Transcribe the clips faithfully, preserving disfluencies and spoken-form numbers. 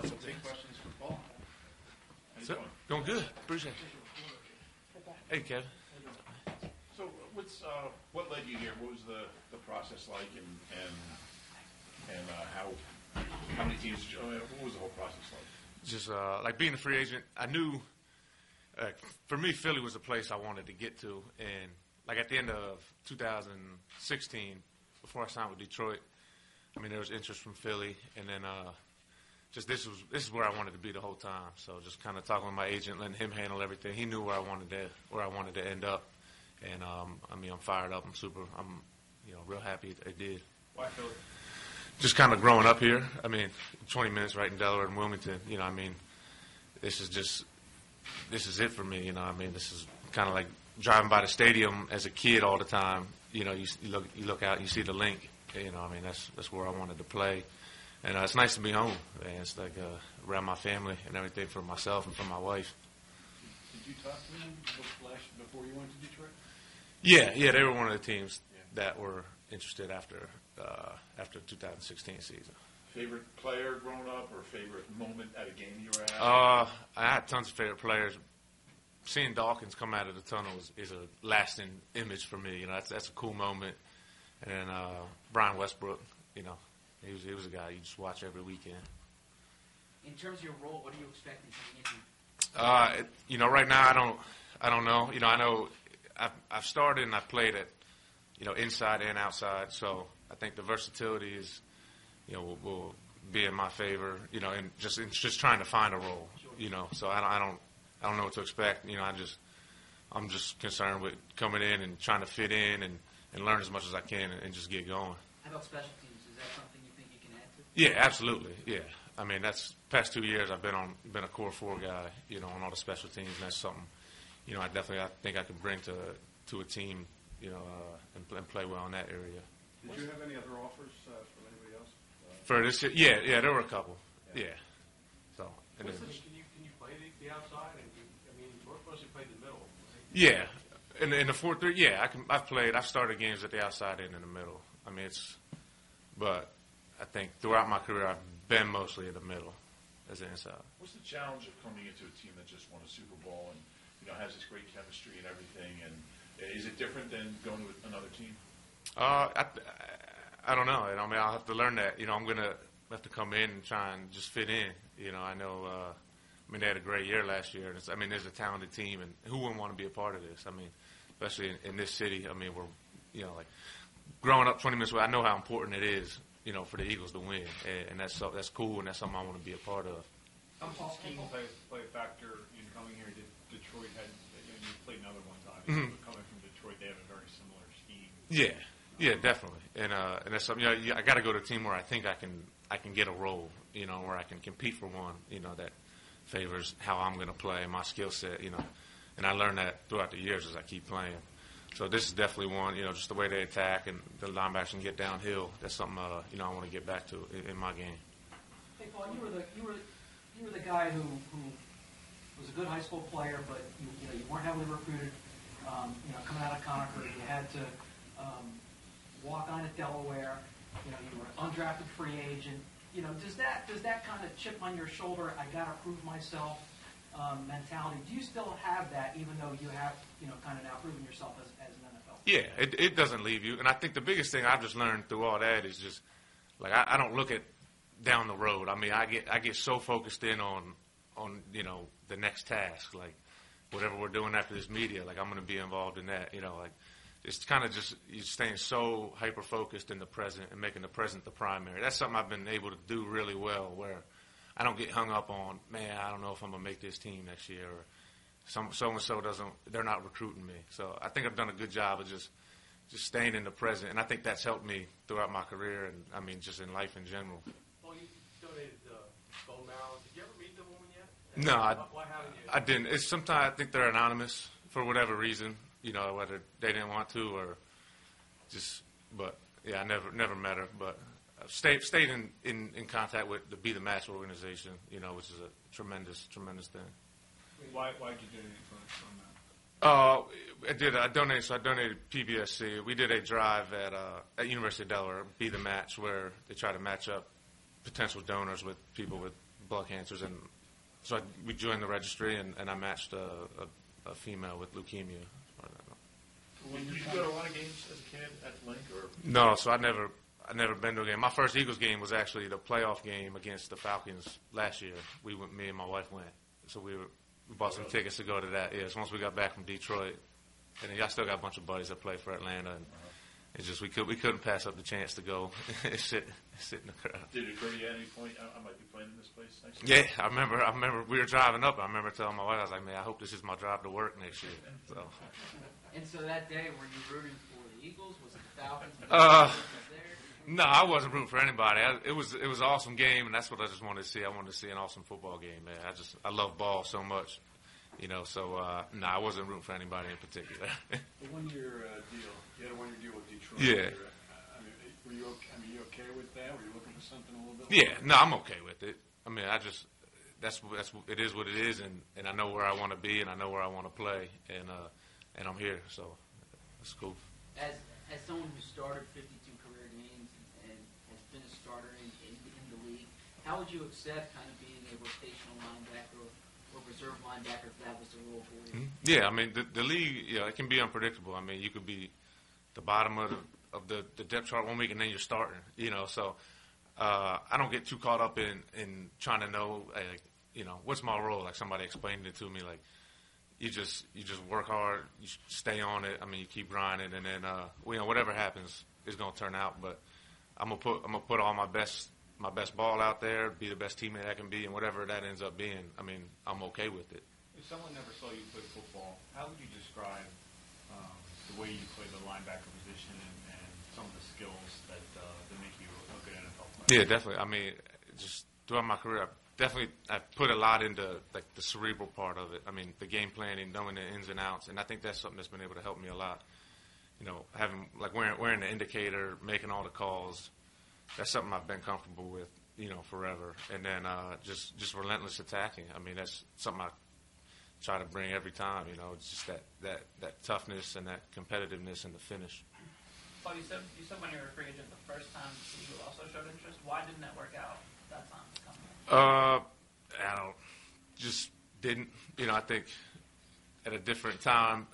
Let's take questions from Paul. How you So, doing? going good. Appreciate it. Hey, Kevin. So, what's uh, what led you here? What was the, the process like, and and and uh, how how many teams? Did you, I mean, what was the whole process like? Just uh, like being a free agent, I knew uh, for me Philly was a place I wanted to get to, and like at the end of two thousand sixteen, before I signed with Detroit, I mean there was interest from Philly, and then uh, just this was this is where I wanted to be the whole time. So just kind of talking with my agent, letting him handle everything. He knew where I wanted to where I wanted to end up, and um, I mean I'm fired up. I'm super. I'm you know real happy I did. Why Philly? Just kind of growing up here. I mean, twenty minutes right in Delaware and Wilmington. You know, I mean, this is just this is it for me. You know, I mean, this is kind of like driving by the stadium as a kid all the time. You know, you, you look you look out, you see the link. You know, I mean, that's that's where I wanted to play, and uh, it's nice to be home. And it's like uh, around my family and everything for myself and for my wife. Did you talk to him before you went to Detroit? Yeah, yeah, they were one of the teams yeah. that were interested after uh, after the two thousand sixteen season. Favorite player growing up, or favorite moment at a game you were at? Uh, I had tons of favorite players. Seeing Dawkins come out of the tunnel is, is a lasting image for me. You know, that's that's a cool moment. And then uh, Brian Westbrook, you know, he was he was a guy you just watch every weekend. In terms of your role, what are you expecting from the team? Uh, it, you know, right now I don't I don't know. You know, I know I've, I've started and I've played at you know inside and outside. So I think the versatility is you know will, will be in my favor. You know, and just in just trying to find a role. You know, so I don't I don't I don't know what to expect. You know, I just I'm just concerned with coming in and trying to fit in and, and learn as much as I can and, and just get going. How about special teams? Is that something you think you can add to? Yeah, absolutely. Yeah, I mean that's past two years I've been on been a core four guy. You know, on all the special teams, and that's something you know I definitely I think I can bring to to a team. You know, uh, and, and play well in that area. Did you have any other offers uh, from anybody else? Uh, For this, year, yeah, yeah, there were a couple. Yeah. yeah. So. And then, can you can you play the, the outside? And you, I mean, we're supposed to play the middle. Right? Yeah, in the, in the four three, yeah, I can. I've played. I've started games at the outside and in the middle. I mean, it's. But I think throughout my career, I've been mostly in the middle, as an inside. What's the challenge of coming into a team that just won a Super Bowl and you know has this great chemistry and everything? And is it different than going to another team? Uh, I, I don't know. I mean, I'll have to learn that. You know, I'm gonna have to come in and try and just fit in. You know, I know. Uh, I mean, they had a great year last year. It's, I mean, there's a talented team, and who wouldn't want to be a part of this? I mean, especially in, in this city. I mean, we're, you know, like growing up twenty minutes away. I know how important it is, you know, for the Eagles to win, and, and that's so, that's cool, and that's something I want to be a part of. How much scheme play, play a factor in coming here? Did Detroit had you, know, you played another one time, mm-hmm. but coming from Detroit, they have a very similar scheme. Yeah, yeah, definitely, and uh, and that's something. You know, I got to go to a team where I think I can I can get a role, you know, where I can compete for one, you know, that favors how I'm going to play and my skill set, you know, and I learned that throughout the years as I keep playing. So this is definitely one, you know, just the way they attack and the linebackers can get downhill. That's something, uh, you know, I want to get back to in, in my game. Hey, Paul, you were the you were you were the guy who, who was a good high school player, but you, you know you weren't heavily recruited. Um, you know, coming out of Concord, you had to um, walk on at Delaware. You know, you were an undrafted free agent. You know, does that does that kind of chip on your shoulder? I got to prove myself um, mentality. Do you still have that, even though you have you know kind of now proven yourself as, as an N F L? Yeah, it, it doesn't leave you. And I think the biggest thing I've just learned through all that is just like I, I don't look at down the road. I mean, I get I get so focused in on on you know the next task, like whatever we're doing after this media. Like I'm going to be involved in that. You know, like. It's kind of just you're staying so hyper-focused in the present and making the present the primary. That's something I've been able to do really well where I don't get hung up on, man, I don't know if I'm going to make this team next year or some so-and-so doesn't, they're not recruiting me. So I think I've done a good job of just just staying in the present, and I think that's helped me throughout my career and, I mean, just in life in general. Well, you donated uh, bone marrow. Did you ever meet the woman yet? No, I, why haven't you? I didn't. It's sometimes I think they're anonymous for whatever reason. You know, whether they didn't want to or just, but yeah, I never never met her. But I've stayed stayed in, in, in contact with the Be the Match organization, you know, which is a tremendous tremendous thing. Why why did you donate from, from that? Uh, I did. I donated. So I donated P B S C. We did a drive at uh, at University of Delaware, Be the Match, where they try to match up potential donors with people with blood cancers, and so I, we joined the registry, and, and I matched a, a, a female with leukemia. Did you go to a lot of games as a kid at Link, or? No, so I never, I never been to a game. My first Eagles game was actually the playoff game against the Falcons last year. We went, me and my wife went, so we were, we bought some tickets to go to that. Yes, once we got back from Detroit, and then I still got a bunch of buddies that play for Atlanta, and it's just we could we couldn't pass up the chance to go and sit sit in the crowd. Did it occur to you at any point, I, I might be playing in this place next year? Yeah, I remember. I remember we were driving up. I remember telling my wife, I was like, "Man, I hope this is my drive to work next year." So. And so that day, were you rooting for the Eagles? Was it the Falcons? Was Uh, there? No, I wasn't rooting for anybody. I, it was it was an awesome game, and that's what I just wanted to see. I wanted to see an awesome football game, man. I just I love ball so much, you know. So uh, no, I wasn't rooting for anybody in particular. The one-year uh, deal, you had a one-year deal with Detroit. Yeah. You're, uh, I mean, were you okay, I mean, you okay with that? Were you looking for something a little bit? Yeah, no, I'm okay with it. I mean, I just that's that's it is what it is, and, and I know where I want to be, and I know where I want to play, and uh, and I'm here, so it's cool. As as someone who started fifty-two career games and has been a starter in, in, in the league, how would you accept kind of being a rotational linebacker or, or reserve linebacker if that was the role for you? Mm-hmm. Yeah, I mean the the league, yeah, it can be unpredictable. I mean, you could be the bottom of the of the, the depth chart one week, and then you're starting. You know, so uh, I don't get too caught up in in trying to know, uh, you know, what's my role. Like somebody explained it to me, like. You just you just work hard, you stay on it. I mean, you keep grinding, and then uh, you know whatever happens is gonna turn out. But I'm gonna put I'm gonna put all my best my best ball out there, be the best teammate I can be, and whatever that ends up being, I mean, I'm okay with it. If someone never saw you play football, how would you describe um, the way you play the linebacker position and, and some of the skills that uh, that make you a good N F L player? Yeah, definitely. I mean, just throughout my career, I definitely I put a lot into like the cerebral part of it. I mean, the game planning, knowing the ins and outs, and I think that's something that's been able to help me a lot. You know, having like wearing wearing the indicator, making all the calls. That's something I've been comfortable with, you know, forever. And then uh, just just relentless attacking. I mean, that's something I try to bring every time. You know, it's just that that that toughness and that competitiveness in the finish. Paul, you said you said when you were a free agent the first time you also showed interest. Why didn't that work out that time? Uh, I don't, just didn't, you know, I think at a different time,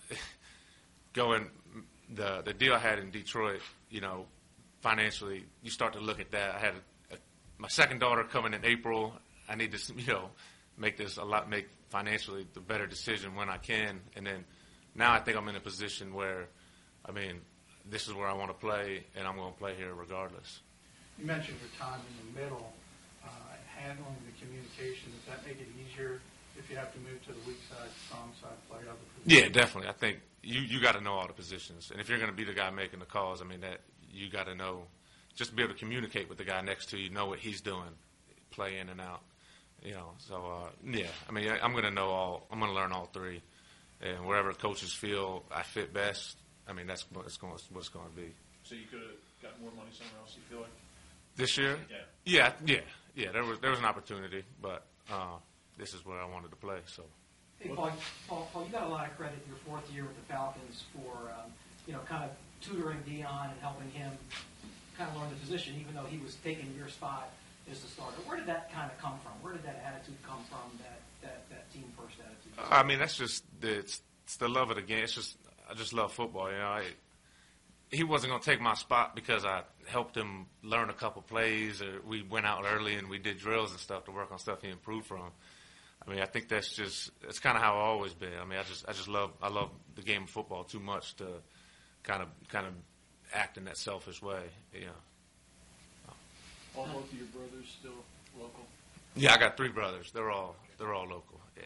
going, the the deal I had in Detroit, you know, financially, you start to look at that. I had a, a, my second daughter coming in April. I need to, you know, make this a lot, make financially the better decision when I can. And then now I think I'm in a position where, I mean, this is where I want to play, and I'm going to play here regardless. You mentioned your time in the middle. Uh, handling the communication, does that make it easier if you have to move to the weak side, strong side, play other positions? Yeah, definitely. I think you, you got to know all the positions. And if you're going to be the guy making the calls, I mean, that you got to know, just to be able to communicate with the guy next to you, know what he's doing, play in and out. You know, so, uh, yeah, I mean, I, I'm going to know all, I'm going to learn all three. And wherever coaches feel I fit best, I mean, that's what it's going, what it's going to be. So you could have got more money somewhere else, you feel like? This year? Yeah. Yeah, yeah, yeah. There was there was an opportunity, but uh, this is where I wanted to play. So. Hey, Paul, Paul, Paul, you got a lot of credit your fourth year with the Falcons for, um, you know, kind of tutoring Dion and helping him kind of learn the position, even though he was taking your spot as the starter. Where did that kind of come from? Where did that attitude come from, that, that, that team-first attitude? I mean, that's just the, it's, it's the love of the game. It's just I just love football. You know, I, he wasn't going to take my spot because I helped him learn a couple plays, or we went out early and we did drills and stuff to work on stuff he improved from. I mean, I think that's just it's kind of how I've always been. I mean, I just I just love I love the game of football too much to kind of kind of act in that selfish way. You know. All both of your brothers still local? Yeah, I got three brothers. They're all they're all local. Yeah.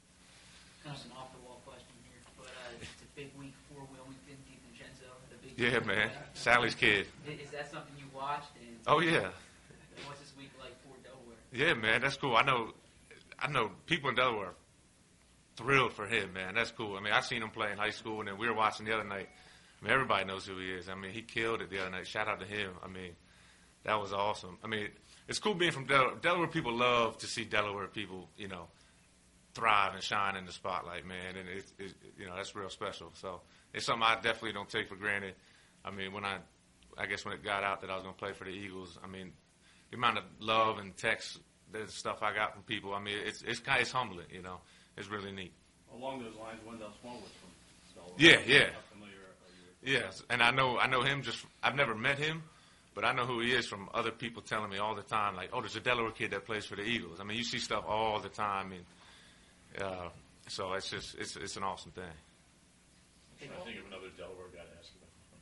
Kind of an off-the-wall question here, but uh, it's a big week for Wilmington, DiVincenzo, the big. Yeah, man. Sally's kid. Is, is that something you watched? And Oh yeah. what's this week like for Delaware? Yeah, man. That's cool. I know. I know people in Delaware are thrilled for him, man. That's cool. I mean, I seen him play in high school, and then we were watching the other night. I mean, everybody knows who he is. I mean, he killed it the other night. Shout out to him. I mean, that was awesome. I mean, it's cool being from Delaware. Delaware people love to see Delaware people, you know, thrive and shine in the spotlight, man. And it's, it's you know, that's real special. So it's something I definitely don't take for granted. I mean, when I, I guess when it got out that I was going to play for the Eagles, I mean, the amount of love and texts the stuff I got from people. I mean, it's it's kind it's humbling, you know. It's really neat. Along those lines, Wendell Smallwood from Stella. Yeah, yeah. How familiar are you with Yes, and I know I know him. Just I've never met him, but I know who he is from other people telling me all the time. Like, oh, there's a Delaware kid that plays for the Eagles. I mean, you see stuff all the time, and uh, so it's just it's it's an awesome thing. I'm trying to think of another Delaware guy to ask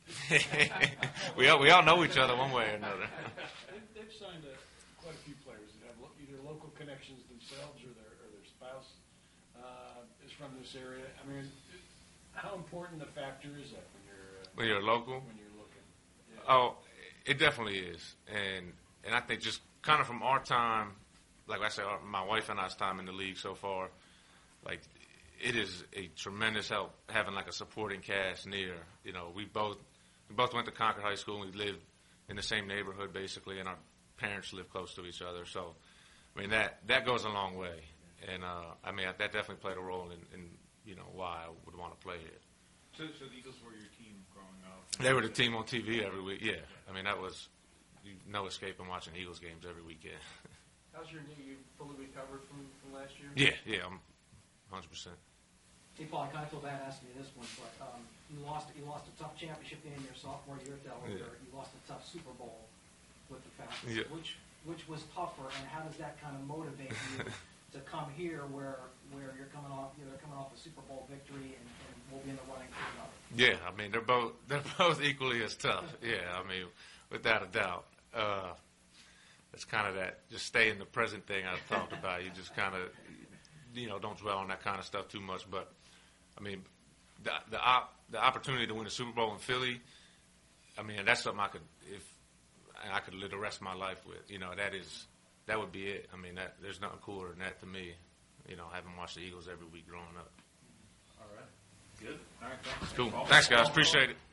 about. we all we all know each other one way or another. They've, they've signed a, quite a few players that have lo- either local connections themselves or their, or their spouse uh, is from this area. I mean, it, how important a factor is that when you're uh, When you're local, when you're looking? Yeah. oh, it definitely is, and and I think just kind of from our time, like I said, our, my wife and I's time in the league so far, like. It is a tremendous help having like a supporting cast near. You know, we both we both went to Concord High School. And we lived in the same neighborhood basically, and our parents live close to each other. So, I mean that that goes a long way, and uh, I mean that definitely played a role in, in you know why I would want to play here. So, so the Eagles were your team growing up? They were the team on T V every week. Yeah, I mean that was no escaping watching Eagles games every weekend. How's your knee? You fully recovered from, from last year? yeah, yeah, I'm one hundred percent. Hey, Paul, I kind of feel bad asking you this one, but um, you lost you lost a tough championship game your sophomore year at Delaware. Yeah. You lost a tough Super Bowl with the Falcons. Yeah. Which which was tougher, and how does that kind of motivate you to come here, where where you're coming off you know coming off a Super Bowl victory, and, and we'll be in the running for another? Yeah, I mean they're both they're both equally as tough. Yeah, I mean without a doubt. Uh, it's kind of that just stay in the present thing I talked about. You just kind of you know don't dwell on that kind of stuff too much, but. I mean, the the op, the opportunity to win a Super Bowl in Philly. I mean, that's something I could if I could live the rest of my life with. You know, that is that would be it. I mean, that there's nothing cooler than that to me. You know, having watched the Eagles every week growing up. All right. Good. All right. Thanks. Cool. Paul. Thanks, guys. Appreciate it.